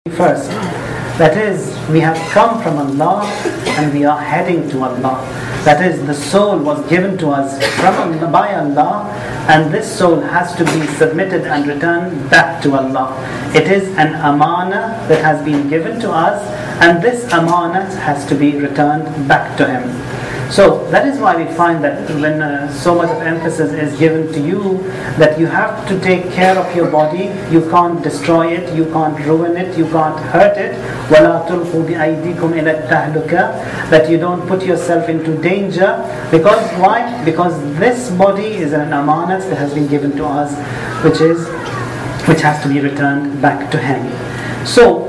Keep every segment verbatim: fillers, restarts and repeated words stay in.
First, that is, we have come from Allah and we are heading to Allah. That is, the soul was given to us from Allah, by Allah, and this soul has to be submitted and returned back to Allah. It is an amana that has been given to us, and this amana has to be returned back to Him. So that is why we find that when uh, so much of emphasis is given to you, that you have to take care of your body. You can't destroy it, you can't ruin it, you can't hurt it. وَلَا تُلْقُوا بِأَيْدِيكُمْ إِلَى التَّهْلُكَةِ, that you don't put yourself into danger. Because why? Because this body is an amanat that has been given to us, which is which has to be returned back to Him. So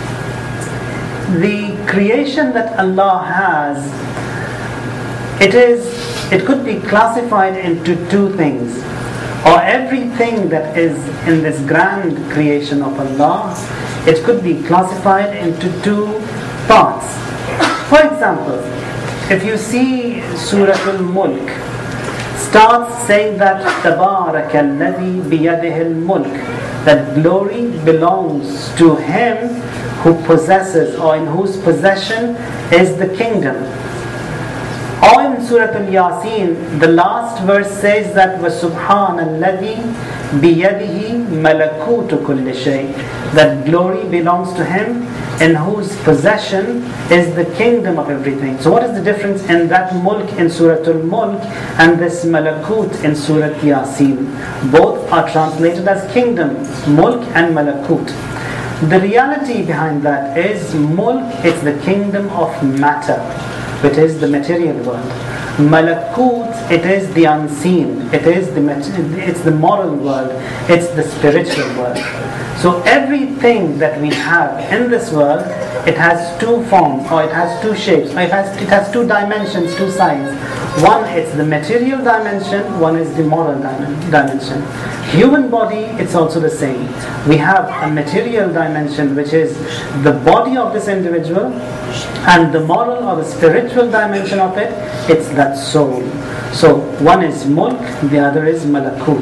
the creation that Allah has, It is. It could be classified into two things, or everything that is in this grand creation of Allah. It could be classified into two parts. For example, if you see Surah Al-Mulk, starts saying that تَبَارَكَ الَّذِي بِيَدِهِ الْمُلْكِ, that glory belongs to Him who possesses, or in whose possession is the kingdom. Or in Surah Al-Yasin, the last verse says that وَسُبْحَانَ الَّذِي بِيَدِهِ مَلَكُوتُ كُلِّ شَيْءٍ, that glory belongs to Him in whose possession is the kingdom of everything. So what is the difference in that mulk in Surah Al-Mulk and this malakut in Surah Yasin? Both are translated as kingdom, mulk and malakut. The reality behind that is mulk is the kingdom of matter, which is the material world. Malakut, it is the unseen. It is the it's the moral world. It's the spiritual world. So everything that we have in this world, it has two forms, or it has two shapes, or it has it has two dimensions, two sides. One is the material dimension. One is the moral dimension. Human body, it's also the same. We have a material dimension, which is the body of this individual, and the moral or the spiritual dimension of it, it's that soul. So one is mulk, the other is malakut.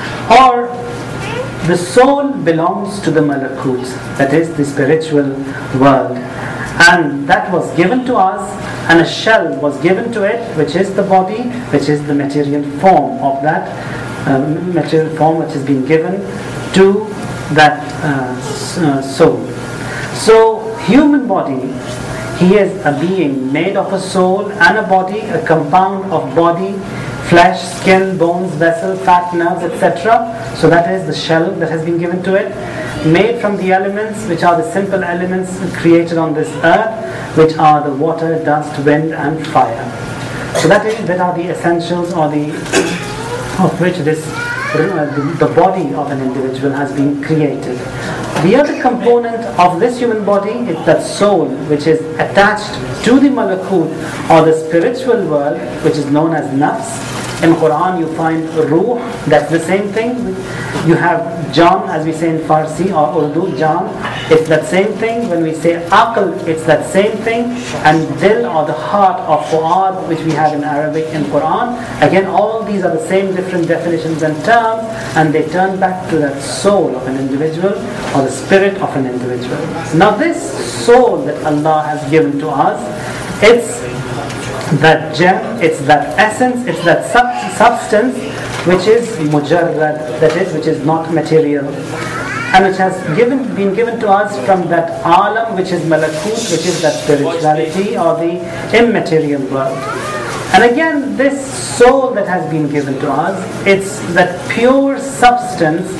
Or the soul belongs to the malakut, that is the spiritual world. And that was given to us, and a shell was given to it, which is the body, which is the material form of that uh, material form which has been given to that uh, uh, soul. So human body, he is a being made of a soul and a body, a compound of body, flesh, skin, bones, vessel, fat, nerves, et cetera. So that is the shell that has been given to it, made from the elements which are the simple elements created on this earth, which are the water, dust, wind, and fire. So that is that are the essentials, or the of which this the body of an individual has been created. The other component of this human body is that soul, which is attached to the malakut, or the spiritual world, which is known as nafs. In Quran you find ruh, that's the same thing. You have Jan, as we say in Farsi or Urdu, Jan, it's that same thing. When we say aql, it's that same thing. And dil, or the heart, or fu'ad, which we have in Arabic in Quran, again all these are the same different definitions and terms, and they turn back to that soul of an individual, or the spirit of an individual. Now this soul that Allah has given to us, it's that gem, it's that essence, it's that sub- substance which is mujarrad, that is, which is not material, and which has given been given to us from that alam, which is malakut, which is that spirituality or the immaterial world. And again, this soul that has been given to us, it's that pure substance,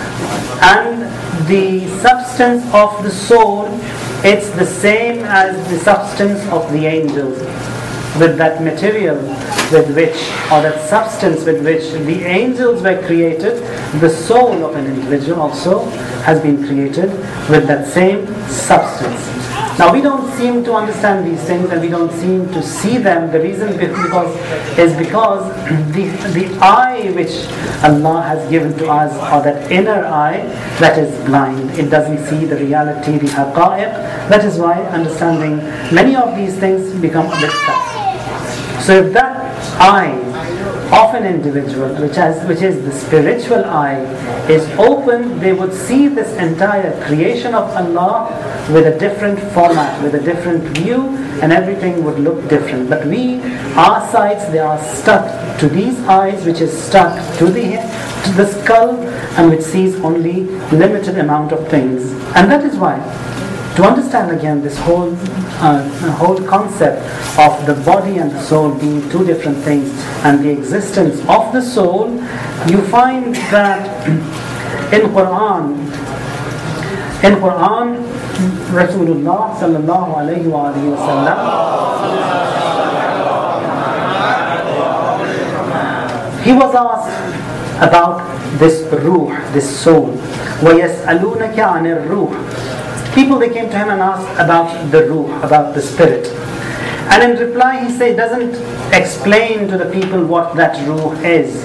and the substance of the soul, it's the same as the substance of the angels. With that material with which, or that substance with which the angels were created, the soul of an individual also has been created with that same substance. Now we don't seem to understand these things, and we don't seem to see them. The reason because is because the the eye which Allah has given to us, or that inner eye, that is blind. It doesn't see the reality, the haqa'iq. That is why understanding many of these things become a bit tough. So if that eye of an individual, which has, which is the spiritual eye, is open, they would see this entire creation of Allah with a different format, with a different view, and everything would look different. But we, our sights, they are stuck to these eyes, which is stuck to the to the skull, and which sees only limited amount of things. And that is why, to understand again this whole uh, whole concept of the body and the soul being two different things, and the existence of the soul, you find that in Quran, in Quran, Rasulullah sallallahu alayhi wa alihi wa sallam, he was asked about this ruh, this soul. وَيَسْأَلُونَكَ عَنِ الرُّوحِ. People, they came to him and asked about the ruh, about the spirit. And in reply he say, doesn't explain to the people what that ruh is.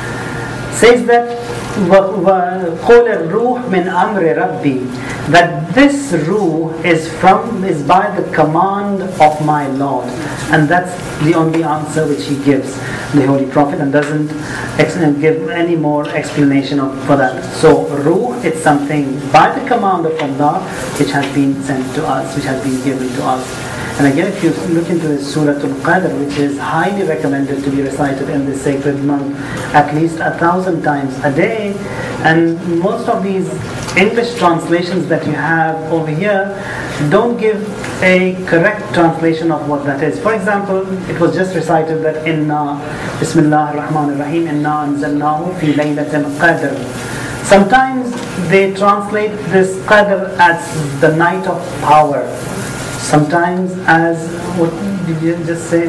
Says that وَقُولَ الرُّوحِ مِنْ أَمْرِ رَبِّي, that this ruh is from is by the command of my Lord. And that's the only answer which he gives, the Holy Prophet, and doesn't ex- give any more explanation of, for that. So ruh, it's something by the command of Allah which has been sent to us, which has been given to us. And again, if you look into this Surah Al-Qadr, which is highly recommended to be recited in this sacred month at least a thousand times a day, and most of these English translations that you have over here don't give a correct translation of what that is. For example, it was just recited that Inna Bismillah ar-Rahman ar-Rahim Inna anzalnahu fi laylatil qadr. Sometimes they translate this qadr as the night of power. Sometimes as, what did you just say,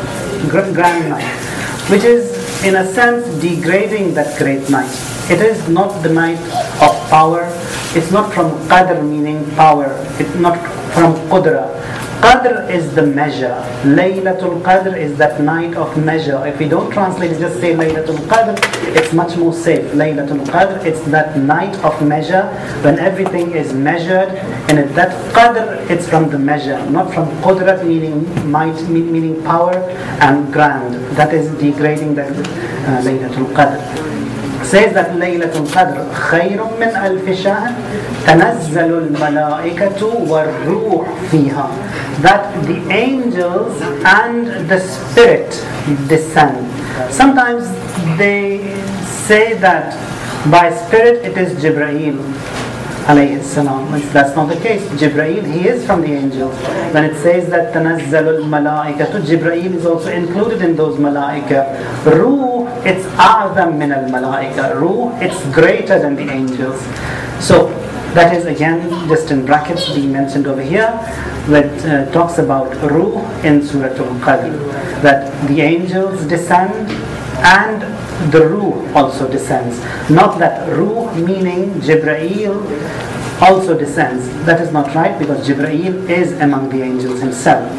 grand night, which is in a sense degrading that great night. It is not the night of power. It's not from qadr meaning power. It's not from qudra. Qadr is the measure. Laylatul Qadr is that night of measure. If we don't translate it, just say Laylatul Qadr, it's much more safe. Laylatul Qadr, it's that night of measure when everything is measured. And it, that Qadr, it's from the measure, not from Qudrat meaning might, meaning power and grand. That is degrading that uh, Laylatul Qadr. Says that Laylatul Qadr khayrun min alfi shahr tanazzalu al-malaikatu war-ruh fiha, that the angels and the spirit descend. Sometimes they say that by spirit it is Jibreel alayhi salam. That's not the case. Jibreel, he is from the angels. When it says that tanazzalu al-malaikatu, Jibreel is also included in those malaika. Ruh, it's a'zam min al-malaika. Ruh, it's greater than the angels. So that is again just in brackets being mentioned over here, that uh, talks about ruh in Surah Al-Qadr, that the angels descend and the ruh also descends. Not that ruh meaning Jibreel also descends. That is not right, because Jibreel is among the angels himself.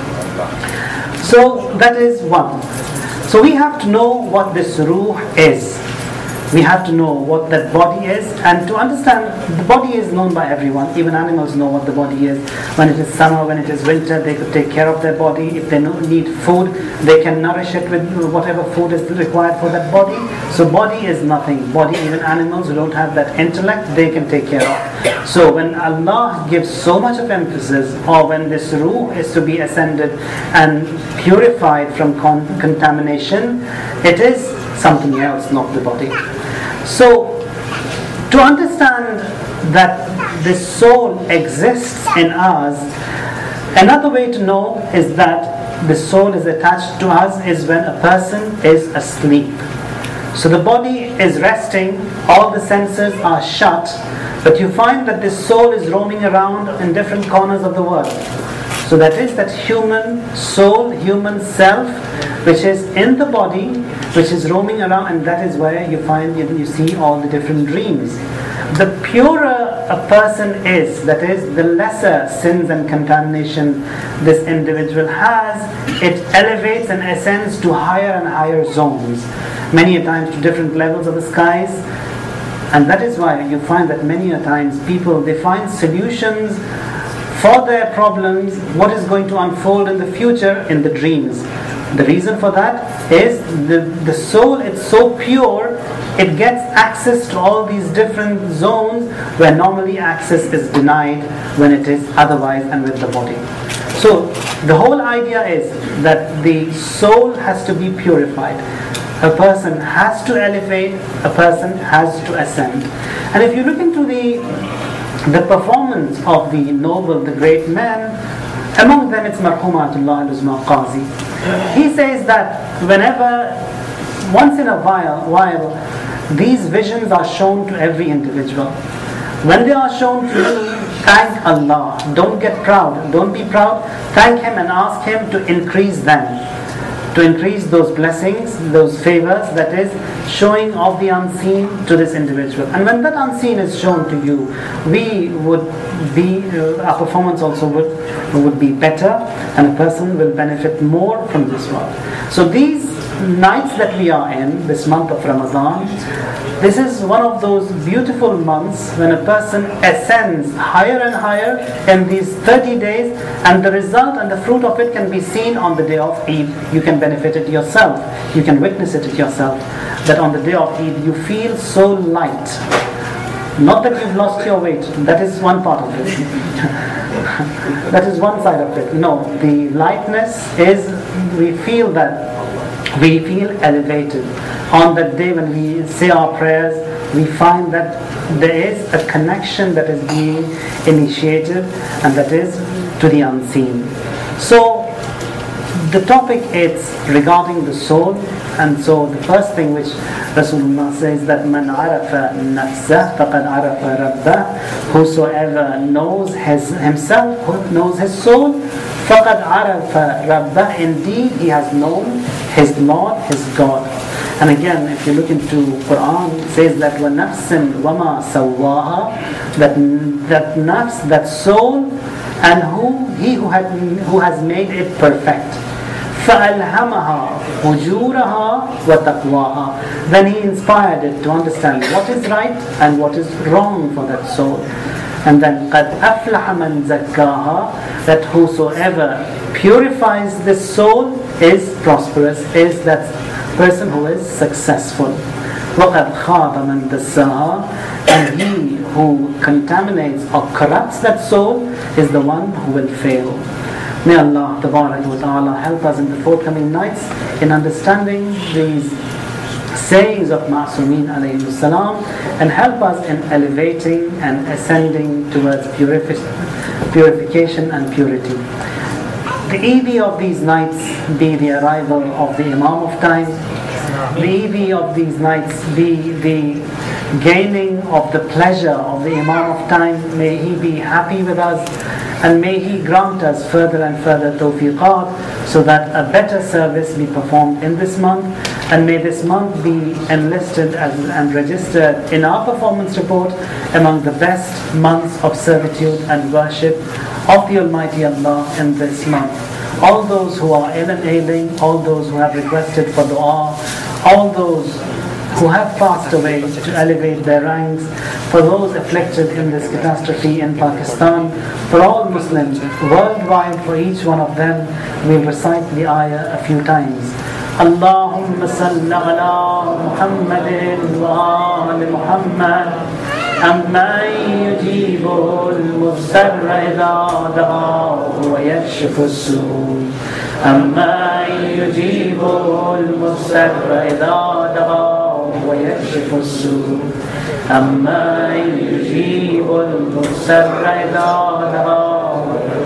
So that is one. So we have to know what this ruh is. We have to know what that body is, and to understand, the body is known by everyone. Even animals know what the body is. When it is summer, when it is winter, they could take care of their body. If they need food, they can nourish it with whatever food is required for that body. So body is nothing. Body, even animals who don't have that intellect, they can take care of. So when Allah gives so much of emphasis, or when this ruh is to be ascended and purified from con- contamination, it is something else, not the body. So, to understand that the soul exists in us, another way to know is that the soul is attached to us is when a person is asleep. So the body is resting, all the senses are shut, but you find that the soul is roaming around in different corners of the world. So that is that human soul, human self, which is in the body, which is roaming around, and that is where you find, you see all the different dreams. The purer a person is, that is, the lesser sins and contamination this individual has, it elevates and ascends to higher and higher zones, many a times to different levels of the skies. And that is why you find that many a times people, they find solutions for their problems, what is going to unfold in the future, in the dreams. The reason for that is the, the soul, it's so pure, it gets access to all these different zones where normally access is denied when it is otherwise and with the body. So the whole idea is that the soul has to be purified. A person has to elevate, a person has to ascend. And if you look into the the performance of the noble, the great men, among them it's Marhumatullah al-Uzma Qazi. He says that whenever, once in a while, while these visions are shown to every individual, when they are shown to you, thank Allah. Don't get proud. Don't be proud. Thank Him and ask Him to increase them, to increase those blessings, those favors, that is, showing of the unseen to this individual. And when that unseen is shown to you, we would be, uh, our performance also would, would be better, and a person will benefit more from this world. So these nights that we are in, this month of Ramadan, this is one of those beautiful months when a person ascends higher and higher in these thirty days, and the result and the fruit of it can be seen on the day of Eid. You can benefit it yourself. You can witness it yourself. That on the day of Eid you feel so light. Not that you've lost your weight. That is one part of it. That is one side of it. No, the lightness is, we feel that we feel elevated. On that day when we say our prayers, we find that there is a connection that is being initiated, and that is to the unseen. So the topic is regarding the soul, and so the first thing which Rasulullah says that man arafa nafsah faqad arafa rabbah, whosoever knows his, himself, who knows his soul, faqad arafa rabbah, indeed he has known his Lord, his God. And again, if you look into Quran, it says that وَنَفْسٍ وَمَا سَوَّاهَا, that that nafs, that soul, and who he who had who has made it perfect. فَأَلْهَمَهَا فُجُورَهَا وَتَقْوَاهَا. Then he inspired it to understand what is right and what is wrong for that soul. And then قَدْ أَفْلَحَ مَنْ زَكَّاهَا, that whosoever purifies this soul is prosperous, is that person who is successful. وَقَدْ خَابَ مَنْ دَسَّاهَا, and he who contaminates or corrupts that soul is the one who will fail. May Allah Tabarak wa Ta'ala help us in the forthcoming nights in understanding these sayings of Ma'sumin alayhi salam, and help us in elevating and ascending towards purifi- purification and purity. The Eid of these nights be the arrival of the Imam of time. The Eid of these nights be the gaining of the pleasure of the Imam of time. May he be happy with us, and may he grant us further and further tawfiqat, so that a better service be performed in this month, and may this month be enlisted as, and registered in our performance report among the best months of servitude and worship of the Almighty Allah in this month. All those who are ill and ailing, all those who have requested for dua, all those who have passed away to elevate their ranks, for those afflicted in this catastrophe in Pakistan, for all Muslims worldwide, for each one of them, we'll recite the ayah a few times. Allahumma salli ala Muhammadin wa ali Muhammad. أَمَّنْ يُجِيبُ الْمُضْطَرَّ إِذَا دَعَاهُ وَيَكْشِفُ السُّوءَ أَمَّنْ يُجِيبُ الْمُضْطَرَّ إِذَا دَعَاهُ وَيَكْشِفُ السُّوءَ أَمَّنْ يُجِيبُ الْمُضْطَرَّ إِذَا دَعَاهُ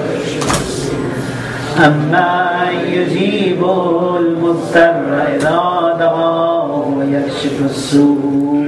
أَمَّنْ يُجِيبُ الْمُضْطَرَّ إِذَا دَعَاهُ وَيَكْشِفُ السُّوءَ